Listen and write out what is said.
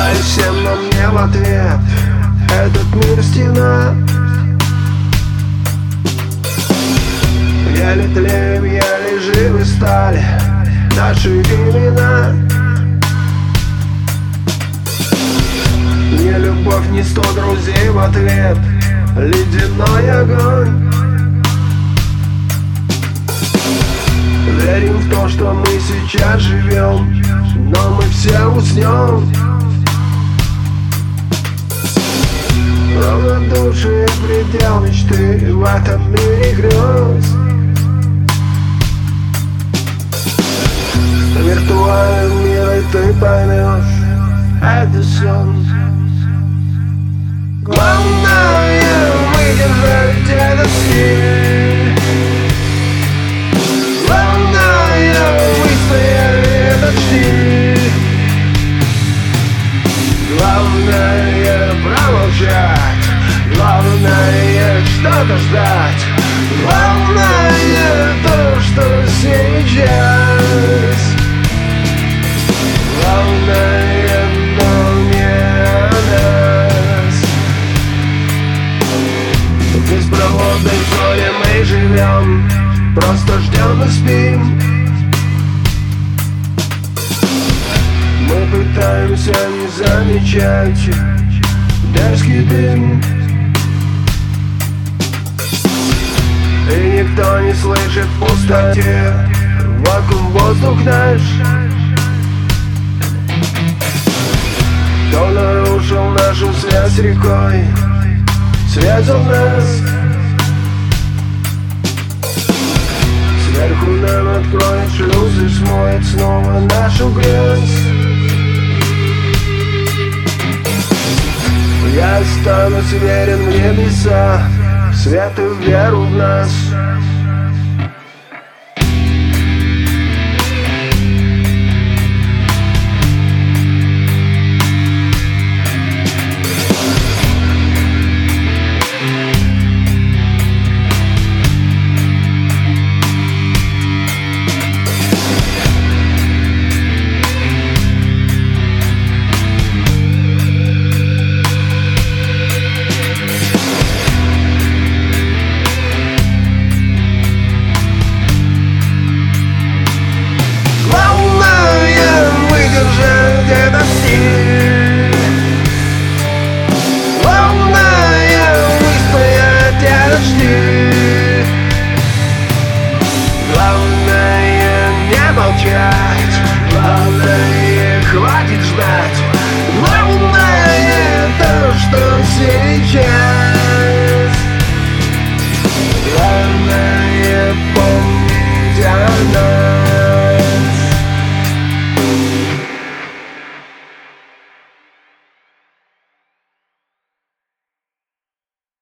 И всем на мне в ответ: этот мир стена. Еле тлеем, еле живы стали наши имена. Ни любовь, ни 100 друзей в ответ, ледяной огонь. Верим в то, что мы сейчас живем, но мы все уснем. Равнодушие — предел мечты в этом мире грез. В виртуальном мире ты поймешь, это сон. Главное — выдержать этот стиль. Главное — выстоять этот стиль. Главное — промолчать. Главное — что-то ждать. Главное — то, что сейчас. Главное, но не о нас. В беспроводной зоне мы живем, просто ждем и спим. Мы пытаемся не замечать дерзкий дым, и никто не слышит в пустоте вакуум воздух наш. Кто нарушил нашу связь с рекой, связал нас. Сверху нам откроет шлюзы, смоет снова нашу грязь. Я останусь верен в небеса, в свет и в веру в нас.